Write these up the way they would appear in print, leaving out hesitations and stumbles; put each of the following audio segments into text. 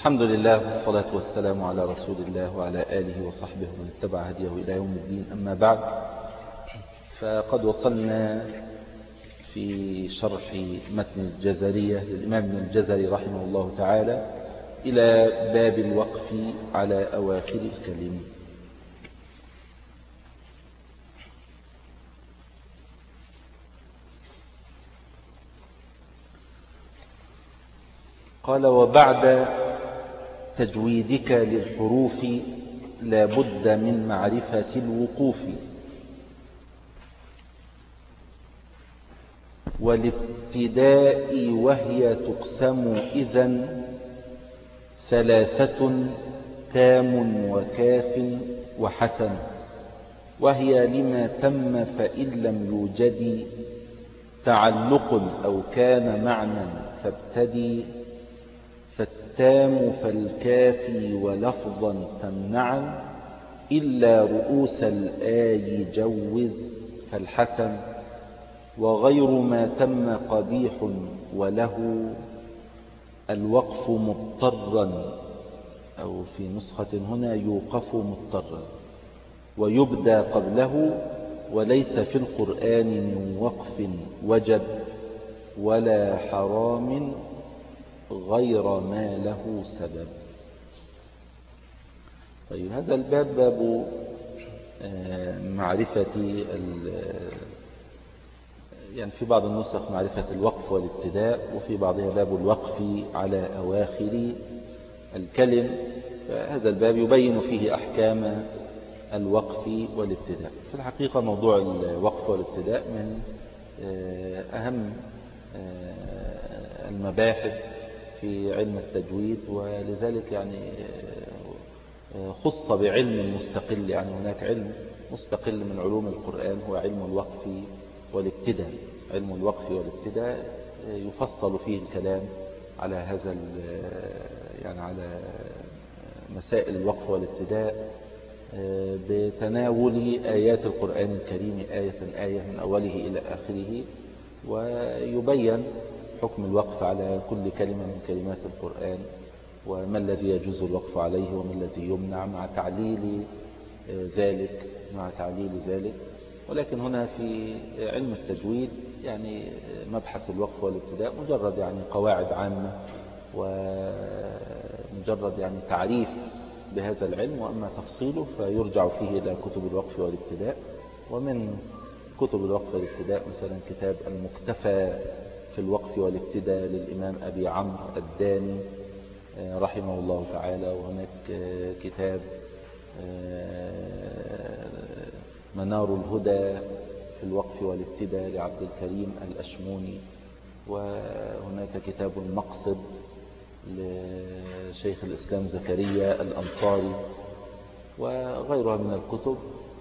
الحمد لله والصلاة والسلام على رسول الله وعلى آله وصحبه ومن اتبع هديه إلى يوم الدين. أما بعد، فقد وصلنا في شرح متن الجزرية للإمام ابن الجزري رحمه الله تعالى إلى باب الوقف على أواخر الكلم. قال: وبعد تجويدك للحروف لا بد من معرفة الوقوف، والابتداء وهي تقسم إذن ثلاثة: تام وكاف وحسن، وهي لما تم فإن لم يوجد تعلق أو كان معنى فابتدي، فالتام فالكافي ولفظا تمنعا، إلا رؤوس الآي جوز فالحسن، وغير ما تم قبيح وله الوقف مضطرا، أو في نسخة هنا يوقف مضطرا، ويبدأ قبله، وليس في القرآن من وقف وجب ولا حرام غير ما له سبب. طيب، هذا الباب باب معرفة يعني في بعض النسخ معرفة الوقف والابتداء، وفي بعضها باب الوقف على أواخر الكلم. فهذا الباب يبين فيه أحكام الوقف والابتداء. في الحقيقة موضوع الوقف والابتداء من أهم المباحث في علم التجويد، ولذلك يعني خص بعلم مستقل. يعني هناك علم مستقل من علوم القرآن هو علم الوقف والابتداء. علم الوقف والابتداء يفصل فيه الكلام على هذا يعني على مسائل الوقف والابتداء بتناول آيات القرآن الكريم آية من أوله إلى آخره، ويبين حكم الوقف على كل كلمة من كلمات القرآن، وما الذي يجوز الوقف عليه وما الذي يمنع، مع تعليل ذلك. ولكن هنا في علم التجويد يعني مبحث الوقف والابتداء مجرد يعني قواعد عامة، ومجرد يعني تعريف بهذا العلم، وأما تفصيله فيرجع فيه إلى كتب الوقف والابتداء. ومن كتب الوقف والابتداء مثلا كتاب المكتفى في الوقف والابتداء للإمام أبي عمرو الداني رحمه الله تعالى، وهناك كتاب منار الهدى في الوقف والابتداء لعبد الكريم الأشموني، وهناك كتاب المقصد لشيخ الإسلام زكريا الأنصاري، وغيرها من الكتب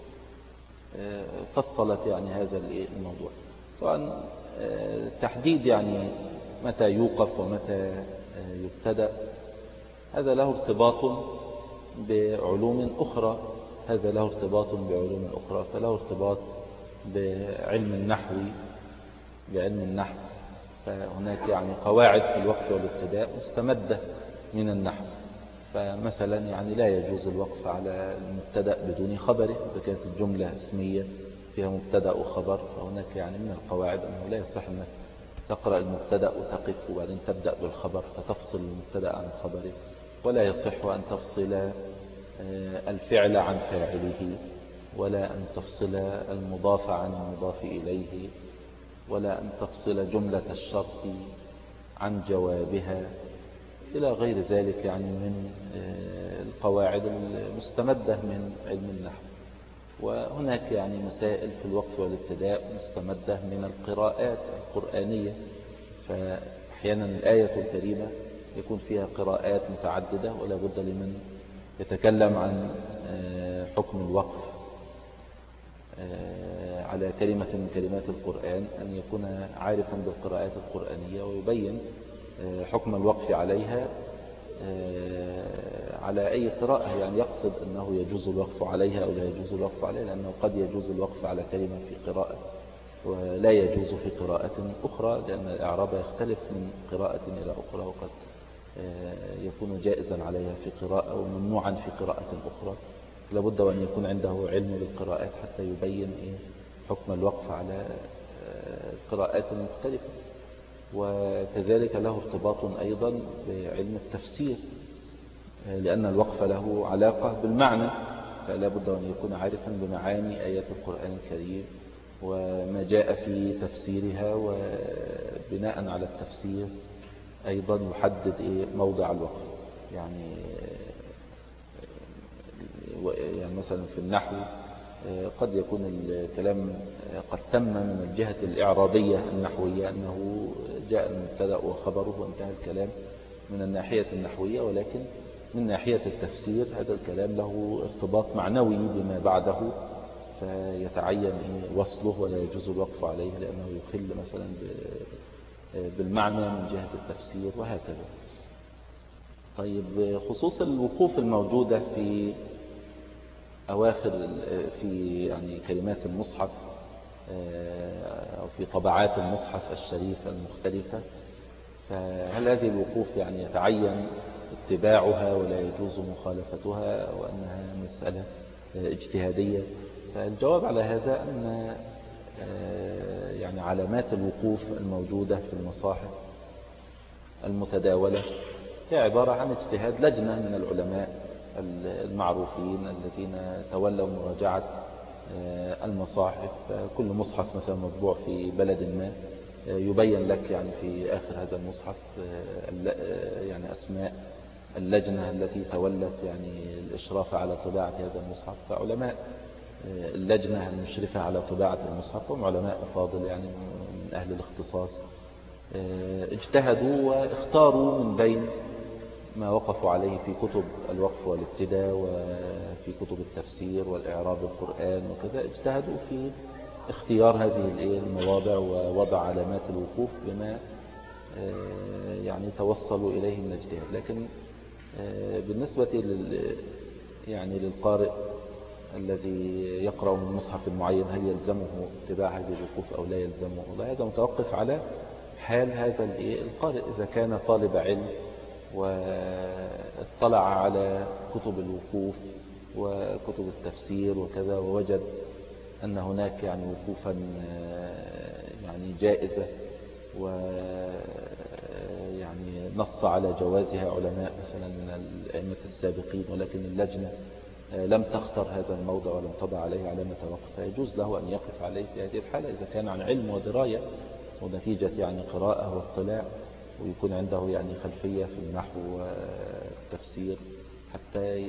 فصلت يعني هذا الموضوع. طبعا تحديد يعني متى يوقف ومتى يبتدأ هذا له ارتباط بعلوم أخرى، فله ارتباط بعلم النحو. فهناك يعني قواعد في الوقف والابتداء مستمدة من النحو. فمثلا يعني لا يجوز الوقف على المبتدأ بدون خبره، إذا كانت الجملة اسمية فيها مبتدأ وخبر، فهناك يعني من القواعد أنه لا يصح أنك تقرأ المبتدأ وتقف وبعدين تبدأ بالخبر فتفصل المبتدأ عن خبره، ولا يصح أن تفصل الفعل عن فاعله، ولا أن تفصل المضاف عن المضاف إليه، ولا أن تفصل جملة الشرط عن جوابها، إلى غير ذلك يعني من القواعد المستمدة من علم النحو. وهناك يعني مسائل في الوقف والابتداء مستمدة من القراءات القرآنية، فأحيانا الآية الكريمة يكون فيها قراءات متعددة، ولا بد لمن يتكلم عن حكم الوقف على كلمة من كلمات القرآن أن يكون عارفا بالقراءات القرآنية، ويبين حكم الوقف عليها على أي قراءة. يعني يقصد أنه يجوز الوقف عليها أو لا يجوز الوقف عليها، لأنه قد يجوز الوقف على كلمة في قراءة ولا يجوز في قراءة أخرى، لأن الإعراب يختلف من قراءة إلى أخرى، وقد يكون جائزا عليها في قراءة وممنوعا في قراءة أخرى، لابد أن يكون عنده علم بالقراءات حتى يبين حكم الوقف على قراءات مختلفة. وكذلك له ارتباط أيضا بعلم التفسير، لأن الوقف له علاقة بالمعنى، فلا بد أن يكون عارفا بمعاني آيات القرآن الكريم وما جاء في تفسيرها، وبناء على التفسير أيضا يحدد موضع الوقف. يعني مثلا في النحو قد يكون الكلام قد تم من الجهة الإعرابية النحوية أنه جاء المبتدأ وخبره وانتهى الكلام من الناحية النحوية، ولكن من ناحية التفسير هذا الكلام له ارتباط معنوي بما بعده، فيتعين وصله ولا يجوز الوقف عليه لأنه يخل مثلا بالمعنى من جهة التفسير وهكذا. طيب، خصوص الوقوف الموجودة في أواخر في كلمات المصحف أو في طبعات المصحف الشريف المختلفة، فهل هذه الوقوف يتعين اتباعها ولا يجوز مخالفتها وأنها مسألة اجتهادية؟ فالجواب على هذا أن علامات الوقوف الموجودة في المصاحف المتداولة هي عبارة عن اجتهاد لجنة من العلماء المعروفين الذين تولوا مراجعة المصاحف. كل مصحف مثلا مطبوع في بلد ما يبين لك في آخر هذا المصحف أسماء اللجنة التي تولت الإشراف على طباعة هذا المصحف. فعلماء اللجنة المشرفة على طباعة المصحف هم علماء أفاضل من أهل الاختصاص، اجتهدوا واختاروا من بين ما وقفوا عليه في كتب الوقف والابتداء وفي كتب التفسير والإعراب القرآن وكذا، اجتهدوا في اختيار هذه المواضع ووضع علامات الوقوف بما توصلوا إليه من اجتهاد. لكن بالنسبة للقارئ الذي يقرأ من مصحف معين هل يلزمه اتباع هذه الوقوف أو لا يلزمه؟ هذا متوقف على حال هذا القارئ. إذا كان طالب علم واطلع على كتب الوقوف وكتب التفسير وكذا ووجد أن هناك وقوفا جائزة نص على جوازها علماء مثلا من الأئمة السابقين، ولكن اللجنة لم تختر هذا الموضع ولم تضع عليه علامة وقف، فيجوز له أن يقف عليه في هذه الحالة إذا كان عن علم ودراية ونتيجة قراءة واطلاع، ويكون عنده خلفية في النحو والتفسير حتى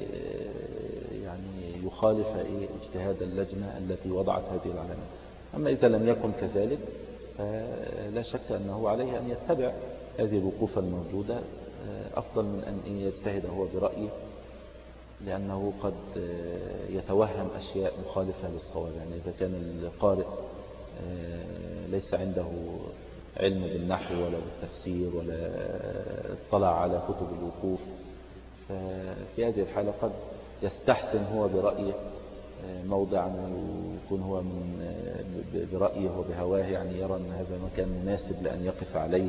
يخالف اجتهاد اللجنة التي وضعت هذه العلامات. أما إذا لم يكن كذلك فلا شك أنه عليه أن يتبع هذه الوقوف الموجودة أفضل من أن يجتهد هو برأيه، لأنه قد يتوهم أشياء مخالفة للصواب. إذا كان القارئ ليس عنده علم بالنحو ولا بالتفسير ولا اطلع على كتب الوقوف، ففي هذه الحالة قد يستحسن هو برأيه موضعا ويكون هو برأيه وبهواه يرى أن هذا مكان مناسب لأن يقف عليه،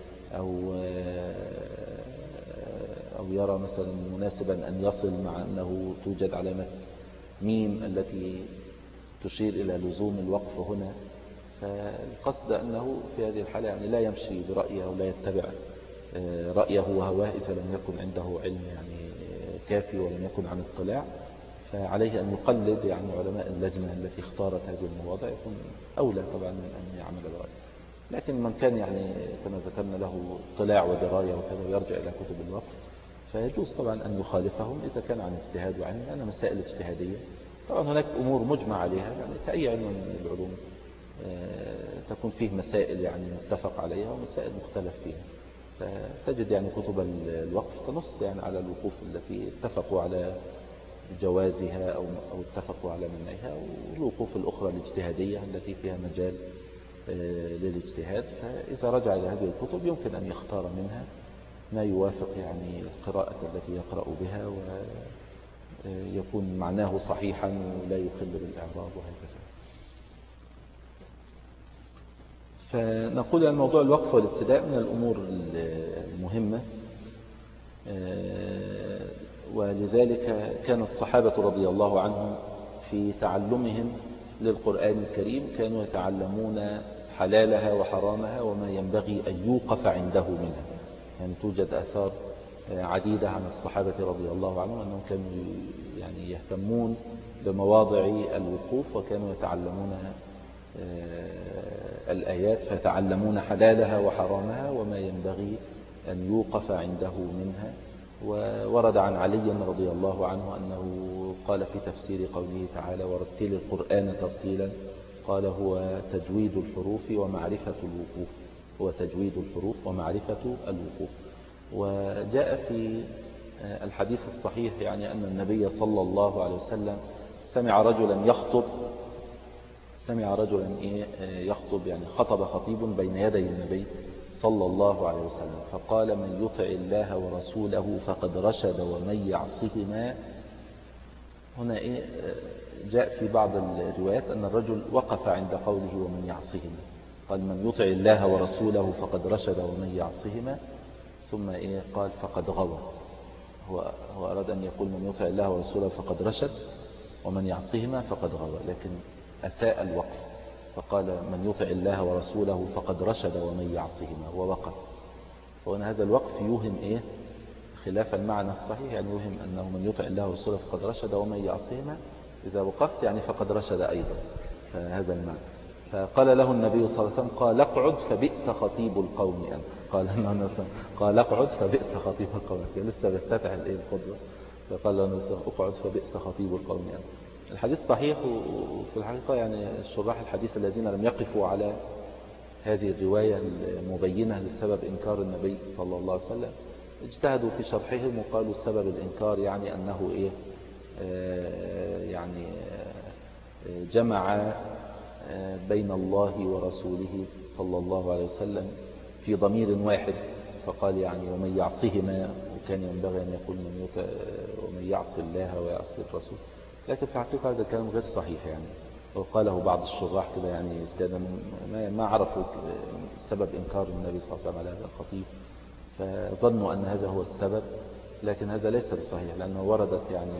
أو يرى مثلا مناسبا أن يصل مع أنه توجد علامة ميم التي تشير إلى لزوم الوقف هنا. فالقصد أنه في هذه الحالة لا يمشي برأيه أو لا يتبع رأيه وهواه إذا لم يكن عنده علم كافي ولم يكن عن اطلاع، فعليه أن يقلد علماء اللجنة التي اختارت هذه المواضع، يكون أولى طبعا من أن يعمل برأيه. لكن من كان كما ذكرنا له اطلاع ودراية وكذا ويرجع إلى كتب الوقف، فيجوز طبعا أن يخالفهم إذا كان عن اجتهاد وعلم، لأنها مسائل اجتهادية. طبعا هناك أمور مجمع عليها كأي علم من العلوم تكون فيه مسائل متفق عليها ومسائل مختلف فيها، فتجد كتب الوقف تنص على الوقوف التي اتفقوا على جوازها أو اتفقوا على منعها، والوقوف الأخرى الاجتهادية التي فيها مجال للاجتهاد. فإذا رجع إلى هذه الكتب يمكن أن يختار منها ما يوافق القراءة التي يقرأ بها ويكون معناه صحيحا ولا يخل بالإعراب وهكذا. فنقول أن موضوع الوقف والابتداء من الأمور المهمة ولذلك كان الصحابة رضي الله عنهم في تعلمهم للقرآن الكريم كانوا يتعلمون حلالها وحرامها وما ينبغي أن يوقف عنده منها. يعني توجد آثار عديدة عن الصحابة رضي الله عنهم أنهم كانوا يعني يهتمون بمواضع الوقوف، وكانوا يتعلمون الآيات فيتعلمون حلالها وحرامها وما ينبغي أن يوقف عنده منها. وورد عن علي رضي الله عنه أنه قال في تفسير قوله تعالى ورتل القرآن ترتيلا، قال هو تجويد الحروف ومعرفة الوقوف، هو تجويد الحروف ومعرفة الوقوف. وجاء في الحديث الصحيح يعني أن النبي صلى الله عليه وسلم سمع رجلا يخطب يعني خطب خطيب بين يدي النبي صلى الله عليه وسلم فقال من يطع الله ورسوله فقد رشد ومن يعصهما. هنا جاء في بعض الروايات أن الرجل وقف عند قوله ومن يعصهما، قال من يطع الله ورسوله فقد رشد ومن يعصهما، ثم قال فقد غوى. هو أراد أن يقول من يطع الله ورسوله فقد رشد ومن يعصهما فقد غوى، لكن أساء الوقف فقال من يطع الله ورسوله فقد رشد ومن يعصهما ووقف. وهنا هذا الوقف يوهم خلاف المعنى الصحيح، يعني يوهم أنه من يطع الله ورسوله فقد رشد ومن يعصهما، إذا وقفت يعني فقد رشد أيضا، فهذا المعنى. فقال له النبي صلى الله عليه وسلم قال اقعد فبئس خطيب القوم أنت. قال اقعد فبئس خطيب القوم أنت، لسه بيفتتح الخطبة، فقال له النبي صلى الله عليه وسلم اقعد فبئس خطيب القوم أنت. الحديث صحيح، وفي الحقيقة يعني الشراح الحديث الذين لم يقفوا على هذه الرواية المبينة لسبب إنكار النبي صلى الله عليه وسلم اجتهدوا في شرحهم وقالوا سبب الإنكار يعني أنه يعني جمع بين الله ورسوله صلى الله عليه وسلم في ضمير واحد، فقال يعني ومن يعصهما، وكان ينبغي أن يقول من يطع ومن يعصي الله ويعصي الرسول، لكن في الحقيقة هذا كلام غير صحيح يعني. وقاله بعض الشراح كده يعني ما عرفوا سبب إنكار النبي صلى الله عليه وسلم على هذا الخطيب، فظنوا أن هذا هو السبب، لكن هذا ليس بصحيح، لأنه وردت يعني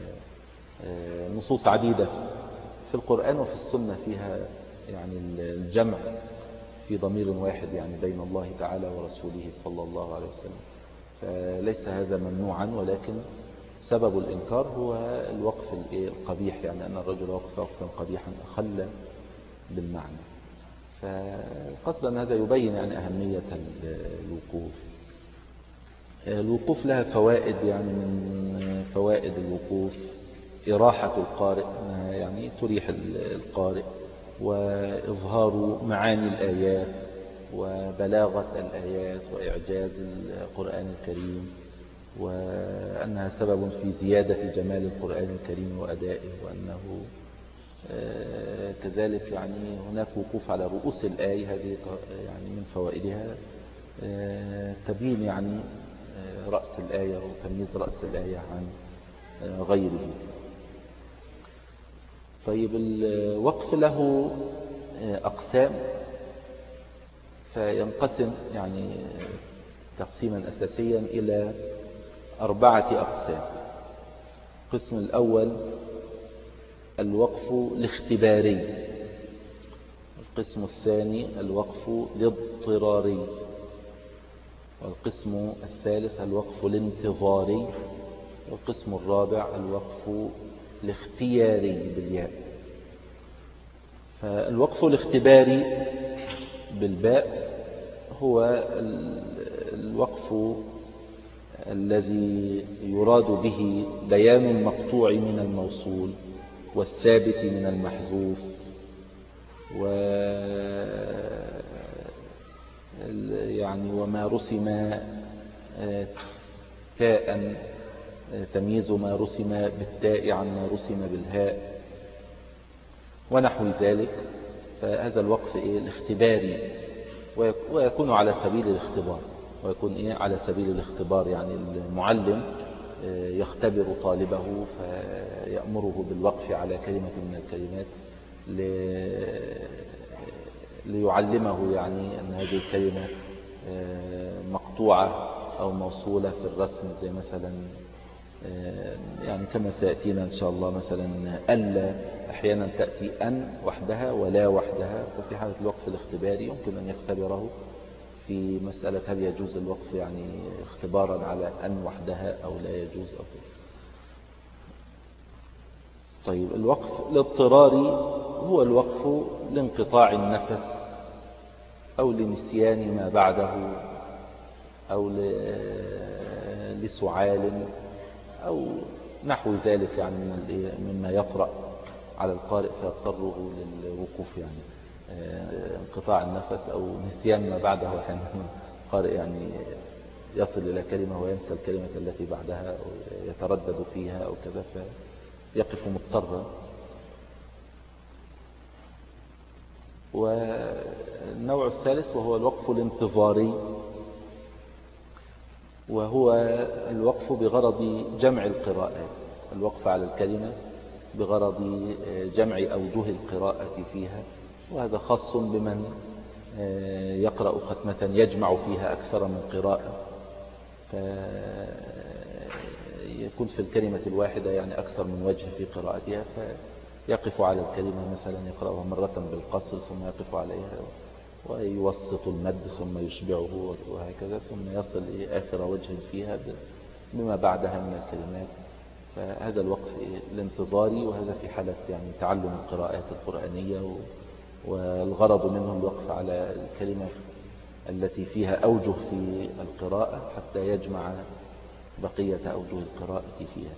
نصوص عديدة في القرآن وفي السنة فيها يعني الجمع في ضمير واحد يعني بين الله تعالى ورسوله صلى الله عليه وسلم، فليس هذا ممنوعا، ولكن سبب الإنكار هو الوقف القبيح، يعني أن الرجل وقف وقفا قبيحا أخل بالمعنى. فالقصد أن هذا يبين يعني أهمية الوقوف. الوقوف لها فوائد، يعني من فوائد الوقوف إراحة القارئ، يعني تريح القارئ، وإظهار معاني الآيات وبلاغة الآيات وإعجاز القرآن الكريم، وأنها سبب في زيادة جمال القرآن الكريم وأدائه، وأنه كذلك يعني هناك وقوف على رؤوس الآية، هذه يعني من فوائدها تبيين يعني رأس الآية وتمييز رأس الآية عن غيره. طيب الوقف له أقسام، فينقسم يعني تقسيما أساسيا إلى 4 أقسام. القسم الأول الوقف الاختباري، القسم الثاني الوقف الاضطراري، والقسم الثالث الوقف الانتظاري، والقسم الرابع الوقف الاختياري بالياء. فالوقف الاختباري بالباء هو الوقف الذي يراد به بيان المقطوع من الموصول والثابت من المحذوف، يعني وما رسم تاء تمييز ما رسم بالتاء عن ما رسم بالهاء ونحو ذلك. فهذا الوقف الاختباري، ويكون على سبيل الاختبار، ويكون على سبيل الاختبار، يعني المعلم يختبر طالبه فيأمره بالوقف على كلمة من الكلمات ليعلمه يعني أن هذه الكلمة مقطوعة أو موصولة في الرسم، زي مثلا يعني كما سيأتينا إن شاء الله مثلا ألا أحيانا تأتي أن وحدها ولا وحدها، ففي حالة الوقف الاختباري يمكن أن يختبره في مسألة هل يجوز الوقف يعني اختبارا على أن وحدها أو لا يجوز أو كده. طيب الوقف الاضطراري هو الوقف لانقطاع النفس أو لنسيان ما بعده أو لسعال أو نحو ذلك يعني مما يطرأ على القارئ فيضطره للوقوف، يعني انقطاع النفس أو نسيان ما بعده. أحيانا القارئ يعني يصل إلى كلمة وينسى الكلمة التي بعدها أو يتردد فيها أو كذا فيقف مضطرا. والنوع الثالث وهو الوقف الانتظاري، وهو الوقف بغرض جمع القراءات، الوقف على الكلمة بغرض جمع أوجه القراءة فيها، وهذا خاص بمن يقرأ ختمة يجمع فيها أكثر من قراءة، فيكون في الكلمة الواحدة يعني أكثر من وجه في قراءتها، فيقف على الكلمة مثلا يقرأها مرة بالقصر ثم يقف عليها ويوسط المد ثم يشبعه وهكذا ثم يصل إلى آخر وجه فيها بما بعدها من الكلمات. فهذا الوقف الانتظاري، وهذا في حالة يعني تعلم القراءات القرآنية، والغرض منه الوقف على الكلمة التي فيها أوجه في القراءة حتى يجمع بقية أوجه القراءة فيها.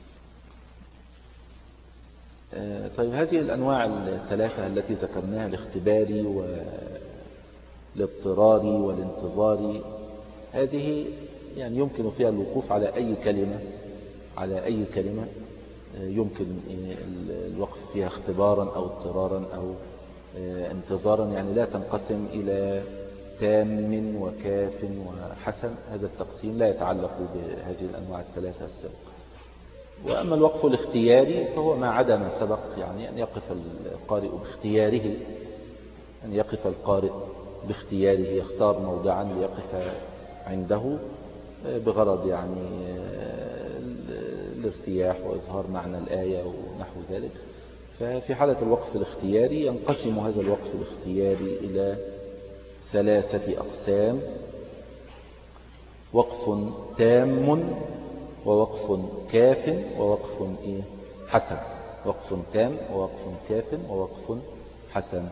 طيب هذه الأنواع الثلاثة التي ذكرناها، الاختباري والاضطراري والانتظاري، هذه يعني يمكن فيها الوقوف على أي كلمة يمكن الوقف فيها اختبارا أو اضطرارا أو انتظارا، يعني لا تنقسم إلى تام وكاف وحسن. هذا التقسيم لا يتعلق بهذه الأنواع الثلاثة السابقة. وأما الوقف الاختياري فهو ما عدا ما سبق، يعني أن يقف القارئ باختياره، أن يقف القارئ باختياره، يختار موضعا ليقف عنده بغرض يعني الارتياح وإظهار معنى الآية ونحو ذلك. ففي حالة الوقف الاختياري ينقسم هذا الوقف الاختياري إلى ثلاثة أقسام: وقف تام ووقف كاف ووقف حسن. وقف تام ووقف كاف ووقف حسن.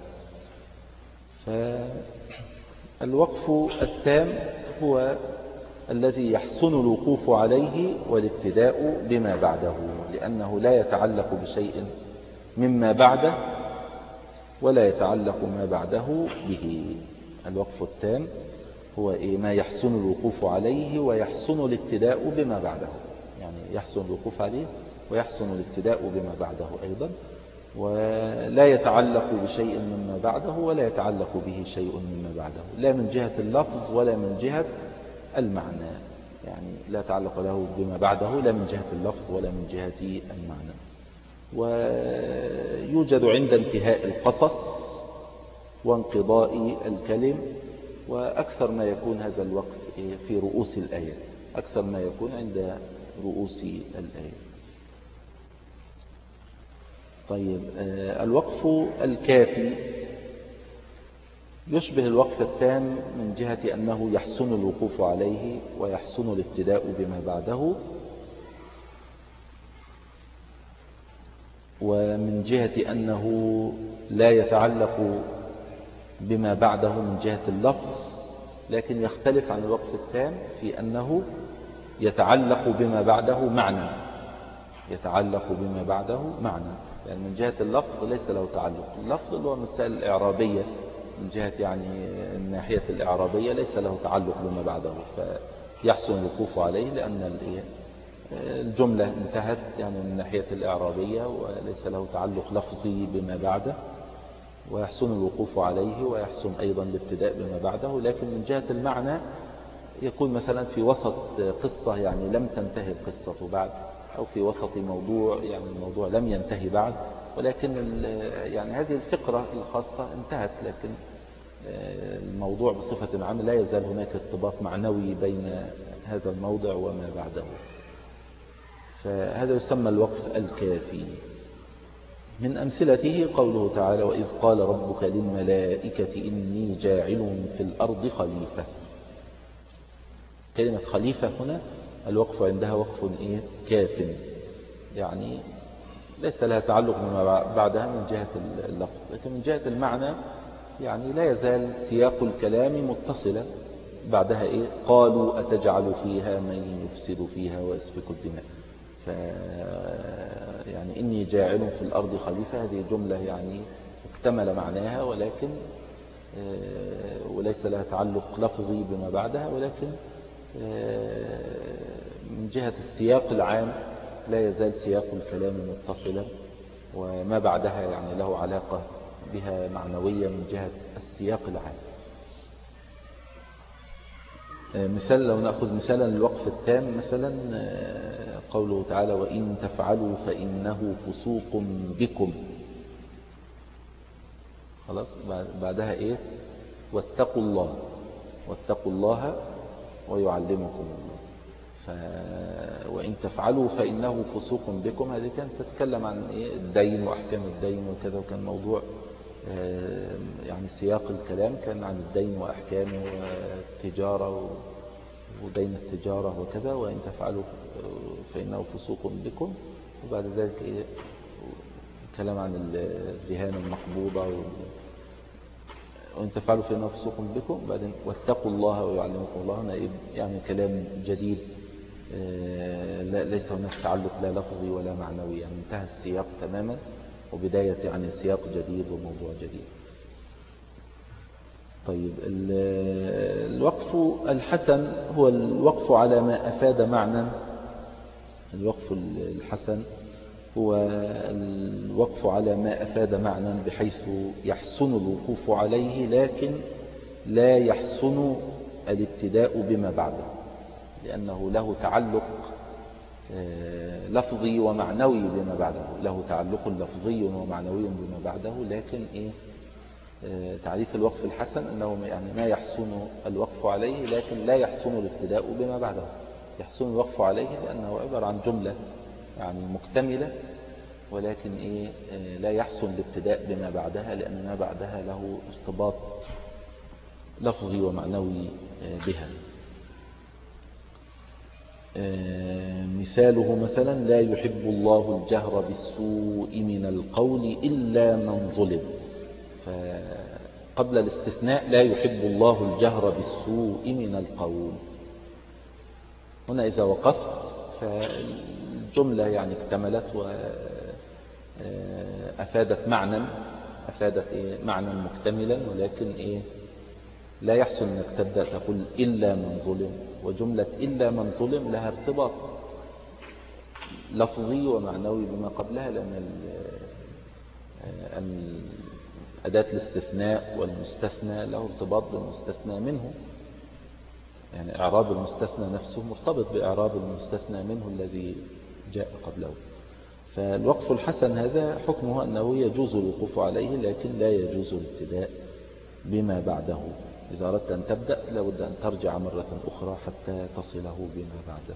فالوقف التام هو الذي يحسن الوقوف عليه والابتداء بما بعده، لأنه لا يتعلق بشيء مما بعده ولا يتعلق ما بعده به. الوقف التام هو ما يحسن الوقوف عليه ويحسن الابتداء بما بعده، يعني يحسن الوقوف عليه ويحسن الابتداء بما بعده أيضا، ولا يتعلق بشيء مما بعده ولا يتعلق به شيء مما بعده، لا من جهة اللفظ ولا من جهة المعنى، يعني لا تعلق له بما بعده لا من جهة اللفظ ولا من جهة المعنى. ويوجد عند انتهاء القصص وانقضاء الكلم، وأكثر ما يكون هذا الوقف في رؤوس الآيات، أكثر ما يكون عند رؤوس الآيات. طيب الوقف الكافي يشبه الوقف التام من جهة أنه يحسن الوقوف عليه ويحسن الابتداء بما بعده، ومن جهة أنه لا يتعلق بما بعده من جهة اللفظ، لكن يختلف عن الوقف التام في أنه يتعلق بما بعده معنى، يتعلق بما بعده معنى، يعني من جهة اللفظ ليس له تعلق. اللفظ اللي هو مسائل الإعرابية، من جهة يعني الناحية الإعرابية ليس له تعلق بما بعده، فيحسن الوقوف عليه لأن الجملة انتهت يعني من الناحية الإعرابية وليس له تعلق لفظي بما بعده، ويحسن الوقوف عليه ويحسن أيضا الابتداء بما بعده. لكن من جهة المعنى يكون مثلا في وسط قصة يعني لم تنتهي القصة بعد، أو في وسط موضوع يعني الموضوع لم ينتهي بعد، ولكن يعني هذه الفقرة الخاصة انتهت، لكن الموضوع بصفة عامة لا يزال هناك ارتباط معنوي بين هذا الموضع وما بعده. فهذا يسمى الوقف الكافي. من أمثلته قوله تعالى: وإذ قال ربك للملائكة إني جاعل في الأرض خليفة. كلمة خليفة هنا الوقف عندها وقف كاف، يعني ليس لها تعلق بما بعدها من جهة اللفظ، لكن من جهة المعنى يعني لا يزال سياق الكلام متصلا. بعدها قالوا أتجعل فيها من يفسد فيها ويسفك الدماء. يعني إني جاعل في الأرض خليفة، هذه جملة يعني اكتمل معناها، ولكن وليس لها تعلق لفظي بما بعدها، ولكن من جهة السياق العام لا يزال سياق الكلام متصلا، وما بعدها يعني له علاقة بها معنوية من جهة السياق العام. مثال، لو نأخذ مثالا الوقف التام، مثلا قوله تعالى: وإن تفعلوا فإنه فسوق بكم. خلاص، بعدها واتقوا الله، واتقوا الله ويعلمكم الله. وإن تفعلوا فإنه فسوق بكم، هذه كانت تتكلم عن الدين وأحكام الدين وكذا، وكان موضوع يعني سياق الكلام كان عن الدين وأحكامه والتجارة ودين التجارة وكذا. وإن تفعلوا فإنه فسوق بكم، وبعد ذلك كلام عن الرهان المقبوضة. وإن تفعلوا فإنه فسوق بكم، بعدين واتقوا الله ويعلمكم الله. هنا يعني كلام جديد، ليس هناك تعلق لا لفظي ولا معنوي، يعني انتهى السياق تماما، وبداية يعني سياق جديد وموضوع جديد. طيب، الوقف الحسن هو الوقف على ما أفاد معنى. الوقف الحسن هو الوقف على ما أفاد معنى بحيث يحسن الوقوف عليه، لكن لا يحسن الابتداء بما بعده، لأنه له تعلق لفظي ومعنوي بما بعده، له تعلق لفظي ومعنوي بما بعده. لكن تعريف الوقف الحسن أنه يعني ما يحسن الوقف عليه، لكن لا يحسن الابتداء بما بعده. يحسن الوقف عليه لأنه عبارة عن جملة يعني مكتملة، ولكن لا يحسن الابتداء بما بعدها، لأن ما بعدها له ارتباط لفظي ومعنوي بها. مثاله مثلا: لا يحب الله الجهر بالسوء من القول إلا من ظلم. فقبل الاستثناء: لا يحب الله الجهر بالسوء من القول. هنا إذا وقفت فالجملة يعني اكتملت وأفادت معنى، معنى مكتملا، ولكن لا يحسن أنك تبدأ تقول إلا من ظلم. وجملة إلا من ظلم لها ارتباط لفظي ومعنوي بما قبلها، لأن أداة الاستثناء والمستثنى له ارتباط بالمستثنى منه، يعني إعراب المستثنى نفسه مرتبط بإعراب المستثنى منه الذي جاء قبله. فالوقف الحسن هذا حكمه أنه يجوز الوقوف عليه، لكن لا يجوز الابتداء بما بعده. إذا أردت أن تبدأ لابد أن ترجع مرة أخرى حتى تصله بما بعده.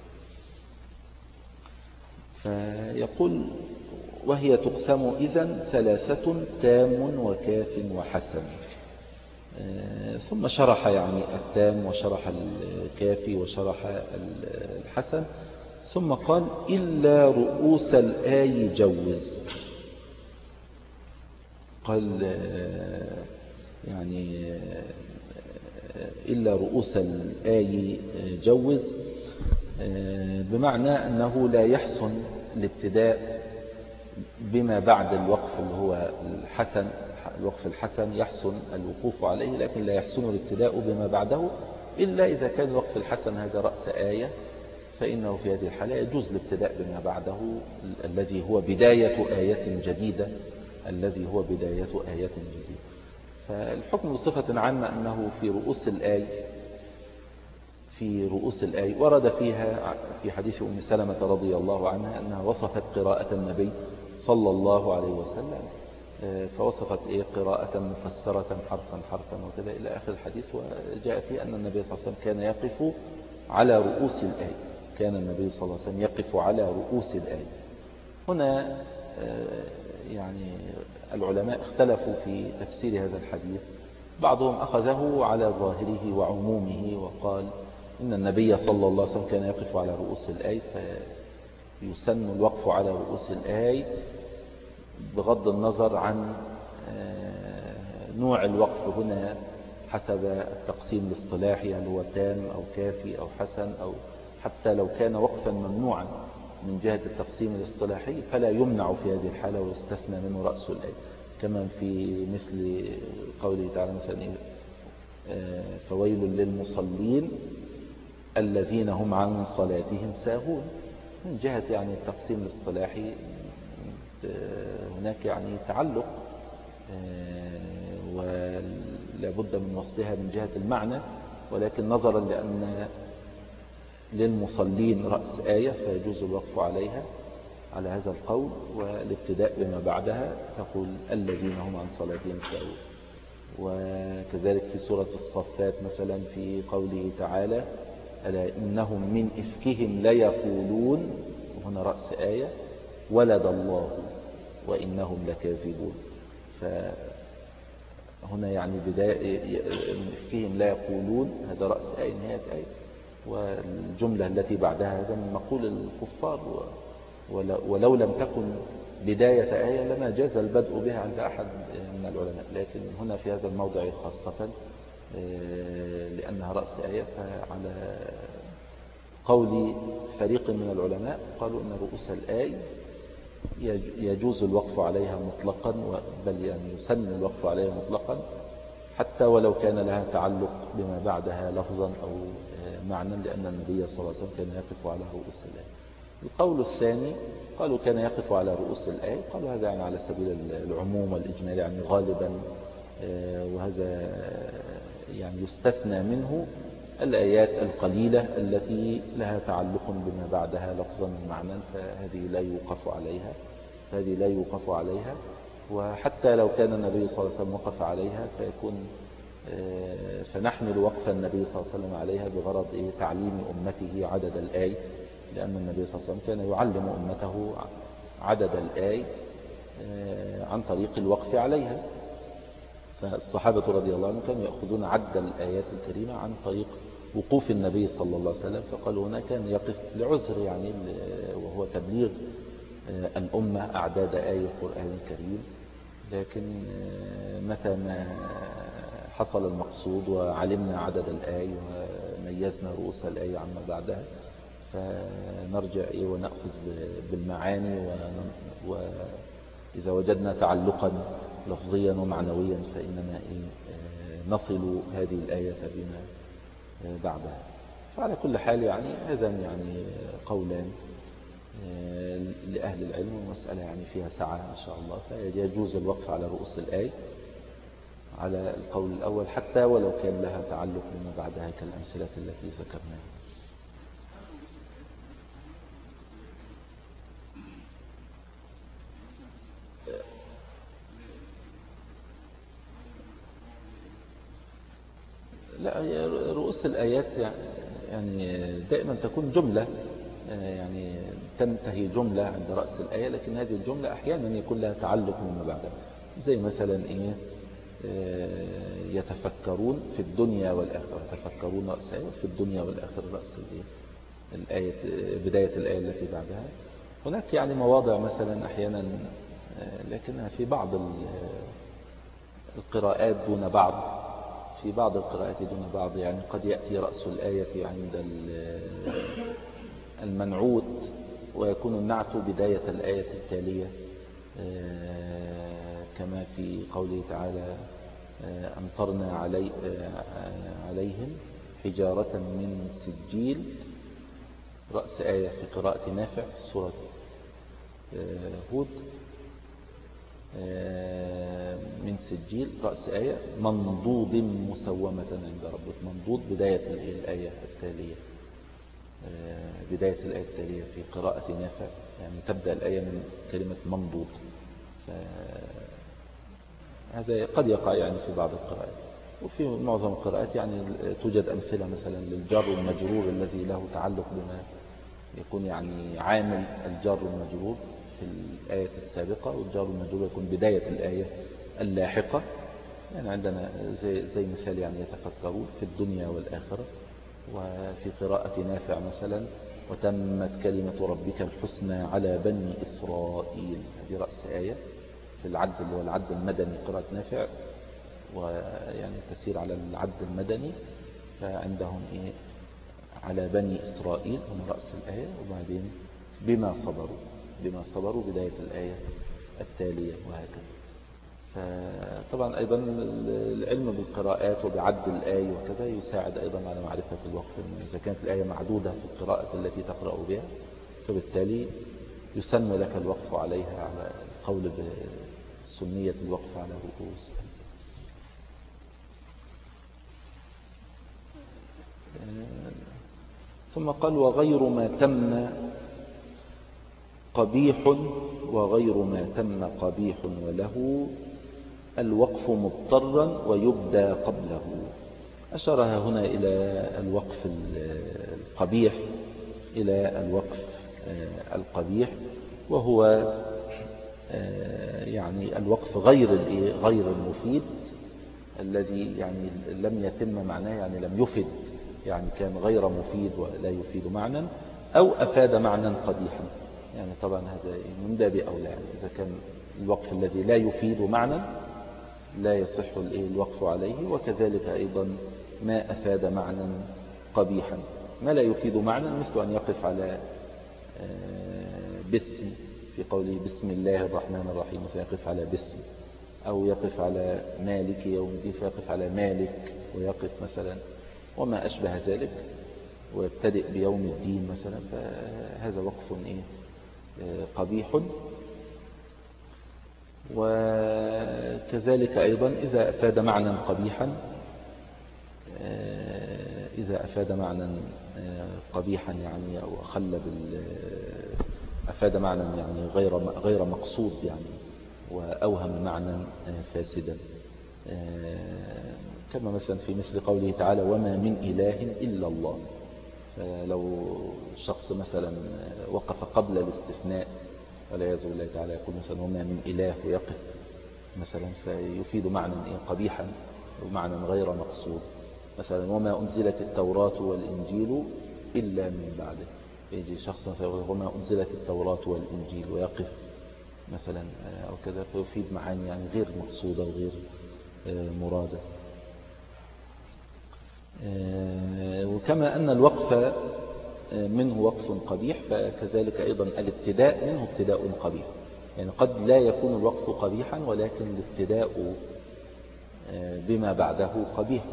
فيقول: وهي تقسم إذن ثلاثة: تام وكاف وحسن. ثم شرح يعني التام، وشرح الكافي، وشرح الحسن، ثم قال: إلا رؤوس الآي جوز. قال يعني إلا رؤوس الآي جوز، بمعنى أنه لا يحسن الابتداء بما بعد الوقف اللي هو الحسن. الوقف الحسن يحسن الوقوف عليه، لكن لا يحسن الابتداء بما بعده، إلا إذا كان الوقف الحسن هذا رأس آية، فإنه في هذه الحالة يجوز الابتداء بما بعده، الذي هو بداية آية جديدة، الذي هو بداية آية جديدة. فالحكم بصفة عامة أنه في رؤوس الآي ورد فيها في حديث أم سلمة رضي الله عنها أنها وصفت قراءة النبي صلى الله عليه وسلم، فوصفت قراءة مفسرة حرفا حرفا وكذا إلى آخر الحديث. وجاء فيه أن النبي صلى الله عليه وسلم كان يقف على رؤوس الآي، كان النبي صلى الله عليه وسلم يقف على رؤوس الآية. هنا يعني العلماء اختلفوا في تفسير هذا الحديث. بعضهم أخذه على ظاهره وعمومه وقال إن النبي صلى الله عليه وسلم كان يقف على رؤوس الآية فيسن الوقف على رؤوس الآية بغض النظر عن نوع الوقف هنا حسب التقسيم الاصطلاحي، هل هو تام أو كافي أو حسن، أو حتى لو كان وقفا ممنوعا من جهة التقسيم الاصطلاحي فلا يمنع في هذه الحالة ويستثنى منه رأس الآية، كما في مثل قوله تعالى مثلا فويل للمصلين الذين هم عن صلاتهم ساهون. من جهة يعني التقسيم الاصطلاحي هناك يعني تعلق ولا بد من وصلها من جهة المعنى، ولكن نظرا لأن للمصلين رأس آية فيجوز الوقف عليها على هذا القول، والابتداء بما بعدها تقول الذين هم عن صلاتهم ساهون. وكذلك في سورة الصفات مثلا في قوله تعالى ألا إنهم من إفكهم ليقولون، وهنا رأس آية ولد الله وإنهم لكاذبون. فهنا يعني بداية من إفكهم لا يقولون هذا رأس آية نهاية آية، والجملة التي بعدها هذا من مقول الكفار، ولو لم تكن بداية آية لما جاز البدء بها عند أحد من العلماء، لكن هنا في هذا الموضع خاصة لأنها رأس آية، فعلى قول فريق من العلماء قالوا أن رؤوس الآية يجوز الوقف عليها مطلقا، بل يعني يسن الوقف عليها مطلقا حتى ولو كان لها تعلق بما بعدها لفظا أو معنى، لأن النبي صلى الله عليه وسلم كان يقف على رؤوس الآية. القول الثاني قالوا كان يقف على رؤوس الآية، قالوا هذا يعني على سبيل العموم والإجمال، يعني غالبا، وهذا يعني يستثنى منه الآيات القليلة التي لها تعلق بما بعدها لفظا ومعنى، فهذه لا يوقف عليها. وحتى لو كان النبي صلى الله عليه وسلم وقف عليها فنحمل وقف النبي صلى الله عليه وسلم عليها بغرض تعليم أمته عدد الآي، لأن النبي صلى الله عليه وسلم كان يعلم أمته عدد الآي عن طريق الوقف عليها. فالصحابة رضي الله عنهم كانوا يأخذون عد الآيات الكريمة عن طريق وقوف النبي صلى الله عليه وسلم، فقالوا هنا كان يقف لعذر يعني وهو تبليغ الأمة أعداد آية القرآن الكريم. لكن متى ما حصل المقصود وعلمنا عدد الآية وميزنا رؤوس الآية عما بعدها فنرجع ونأخذ بالمعاني، وإذا وجدنا تعلقا لفظيا ومعنويا فإنما نصل هذه الآية بما بعدها. فعلى كل حال يعني هذا يعني قولان لأهل العلم، ومسألة يعني فيها سعة إن شاء الله، فيجوز الوقف على رؤوس الآية على القول الأول حتى ولو كان لها تعلق بما بعدها كالأمثلة التي ذكرناها. لا، رؤوس الآيات يعني دائما تكون جملة، يعني تنتهي جملة عند رأس الآية، لكن هذه الجملة أحيانا يكون لها تعلق بما بعدها، زي مثلا يتفكرون في الدنيا والآخرة، يتفكرون رأس آية في الدنيا والآخرة رأس الآية بداية الآية التي بعدها. هناك يعني مواضع مثلا أحيانا لكنها في بعض القراءات دون بعض، في بعض القراءات دون بعض، يعني قد يأتي رأس الآية عند المنعوت ويكون النعت بداية الآية التالية، كما في قوله تعالى أمطرنا عليهم حجارة من سجيل، رأس آية في قراءة نافع في سورة هود، من سجيل رأس آية منضود مسومة عند ربك. منضود بداية الآية التالية، بداية الآية التالية في قراءة نافع، يعني تبدأ الآية من كلمة منضود. هذا قد يقع يعني في بعض القراءات، وفي معظم القراءات يعني توجد أمثلة مثلا للجار والمجرور الذي له تعلق بما يكون يعني عامل الجار والمجرور في الآية السابقة، والجار والمجرور يكون بداية الآية اللاحقة. يعني عندنا زي مثال يعني يتفكرون في الدنيا والآخرة. وفي قراءة نافع مثلا وتمت كلمة ربك الحسنى على بني إسرائيل، هذه رأس آية في العد اللي هو العد المدني، قراءة نافع ويعني تسير على العد المدني. فعندهم على بني إسرائيل هم رأس الآية، وبعدين بما صبروا بداية الآية التالية، وهكذا. فطبعا أيضا العلم بالقراءات وبعد الآية وكذا يساعد أيضا على معرفة الوقت. إذا كانت الآية معدودة في القراءة التي تقرأ بها، فبالتالي يسن لك الوقف عليها على القول بسنية الوقف على رؤوس. ثم قال وغير ما تم قبيح، وغير ما تم قبيح وله الوقف مضطرا ويبدى قبله. أشارها هنا إلى الوقف القبيح، إلى الوقف القبيح، وهو يعني الوقف غير المفيد، الذي يعني لم يتم معناه، يعني لم يفد، يعني كان غير مفيد ولا يفيد معنى، أو أفاد معنى قبيحا. يعني طبعا هذا من باب أولى، يعني إذا كان الوقف الذي لا يفيد معنى لا يصح الوقف عليه، وكذلك أيضا ما أفاد معنى قبيحا. ما لا يفيد معنى مثل أن يقف على باسم في قوله بسم الله الرحمن الرحيم، فيقف على باسم، أو يقف على مالك يوم الدين فيقف على مالك، ويقف مثلا وما أشبه ذلك، ويبتدئ بيوم الدين مثلا، فهذا وقف قبيح. وكذلك أيضا إذا أفاد معنى قبيحا، يعني أو أفاد معنى يعني غير مقصود، يعني وأوهم معنى فاسدا، كما مثلا في مثل قوله تعالى وما من إله إلا الله. فلو شخص مثلا وقف قبل الاستثناء والعياذ بالله تعالى، يقول مثلا وما من إله ويقف مثلا، فيفيد معنى قبيحا ومعنى غير مقصود. مثلا وما أنزلت التوراة والإنجيل إلا من بعده، يجي شخص فيقول وما أنزلت التوراة والإنجيل ويقف مثلا أو كذا، فيفيد معاني يعني غير مقصودة وغير مرادة. وكما أن الوقف منه وقف قبيح، فكذلك أيضا الابتداء منه ابتداء قبيح. يعني قد لا يكون الوقف قبيحا، ولكن الابتداء بما بعده قبيح،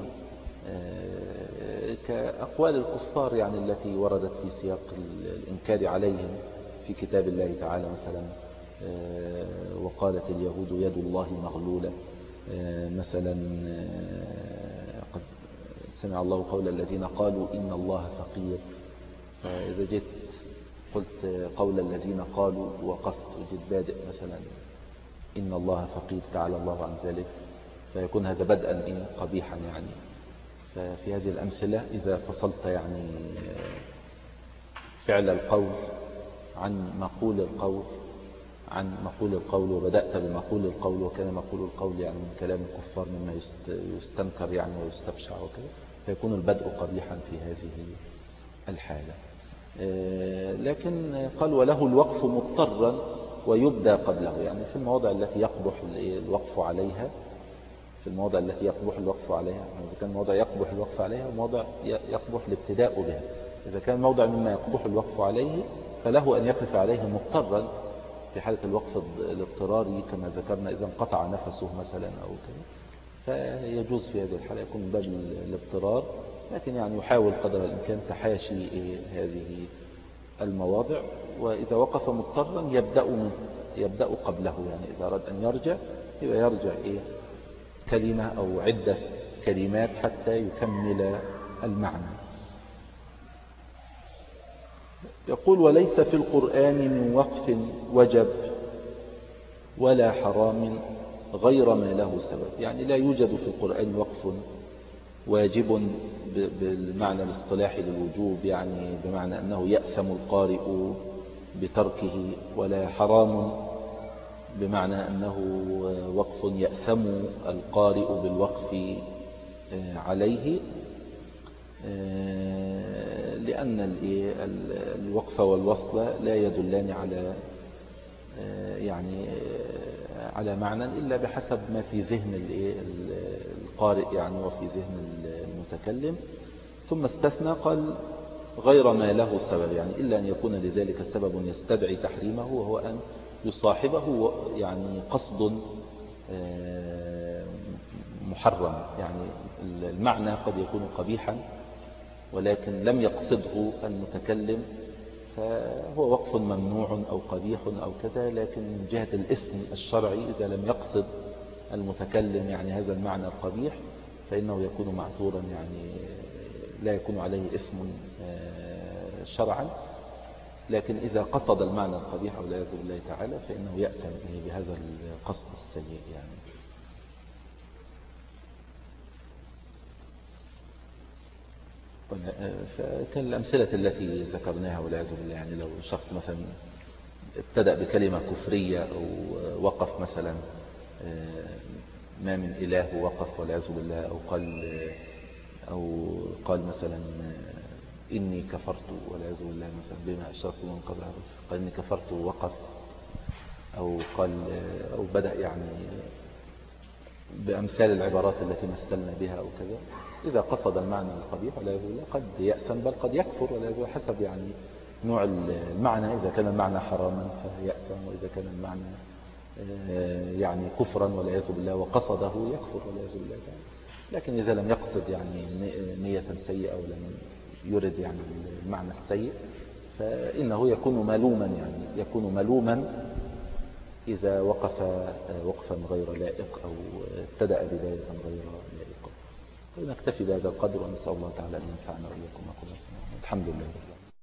كأقوال الكفار يعني التي وردت في سياق الإنكار عليهم في كتاب الله تعالى. مثلا وقالت اليهود يد الله مغلولة، مثلا قد سمع الله قول الذين قالوا إن الله فقير، فإذا جئت قلت قول الذين قالوا وقفت وجد بادئ مثلا إن الله فقير تعالى الله عن ذلك، فيكون هذا بدءا قبيحا. يعني ففي هذه الأمثلة إذا فصلت يعني فعل القول عن مقول القول وبدأت بمقول القول، وكان مقول القول يعني من كلام الكفار مما يستنكر يعني ويستبشع وكذا، فيكون البدء قبيحا في هذه الحالة. لكن قال وله الوقف مضطرا ويبدأ قبله، يعني في المواضع التي يقبح الوقف عليها، يعني إذا كان موضع يقبح الوقف عليها وموضع يقبح الابتداء بها. إذا كان موضع مما يقبح الوقف عليه فله أن يقف عليه مضطرا في حالة الوقف الاضطراري كما ذكرنا، إذا انقطع نفسه مثلا أو كذا، فيجوز في هذه الحالة يكون من باب الاضطرار، لكن يعني يحاول قدر الإمكان تحاشي هذه المواضع. وإذا وقف مضطرا يبدأ قبله، يعني إذا أراد أن يرجع يرجع كلمة أو عدة كلمات حتى يكمل المعنى. يقول وليس في القرآن من وقف وجب ولا حرام غير ما له سبب، يعني لا يوجد في القرآن وقف واجب بالمعنى الاصطلاحي للوجوب، يعني بمعنى أنه يأثم القارئ بتركه، ولا حرام بمعنى أنه وقف يأثم القارئ بالوقف عليه، لأن الوقف والوصل لا يدلان على يعني على معنى إلا بحسب ما في ذهن القارئ يعني وفي ذهن المتكلم. ثم استثنى قال غير ما له سبب، يعني إلا أن يكون لذلك سبب يستدعي تحريمه، وهو أن يصاحبه يعني قصد محرم، يعني المعنى قد يكون قبيحا ولكن لم يقصده المتكلم، فهو وقف ممنوع أو قبيح أو كذا، لكن من جهة الاسم الشرعي إذا لم يقصد المتكلم يعني هذا المعنى القبيح فإنه يكون معذورا، يعني لا يكون عليه اسم شرعا. لكن إذا قصد المعنى القبيح والعياذ بالله تعالى فإنه يأثم به بهذا القصد السيء يعني. فكان الأمثلة التي ذكرناها والعياذ بالله، يعني لو شخص مثلا ابتدأ بكلمة كفرية أو وقف مثلا ما من إله وقف والعياذ بالله، أو قال مثلا إني كفرت والعياذ بالله مثلا بما أشركت من قبل، قال إني كفرت ووقف، أو قال أو بدأ يعني بأمثال العبارات التي مثلنا بها أو كذا، إذا قصد المعنى القبيح والعياذ بالله قد يأثم بل قد يكفر والعياذ بالله، حسب يعني نوع المعنى. إذا كان المعنى حراما فيأثم، وإذا كان المعنى يعني كفرا والعياذ بالله وقصده يكفر والعياذ بالله تعالى. لكن إذا لم يقصد يعني نية سيئة أو لم يرد يعني المعنى السيء فإنه يكون ملوما، يعني يكون ملوما إذا وقف وقفا غير لائق أو ابتدأ بداية غير لائقة. ونكتفي بهذا القدر، ونسأل الله تعالى أن ينفعنا وإياكم. الحمد لله.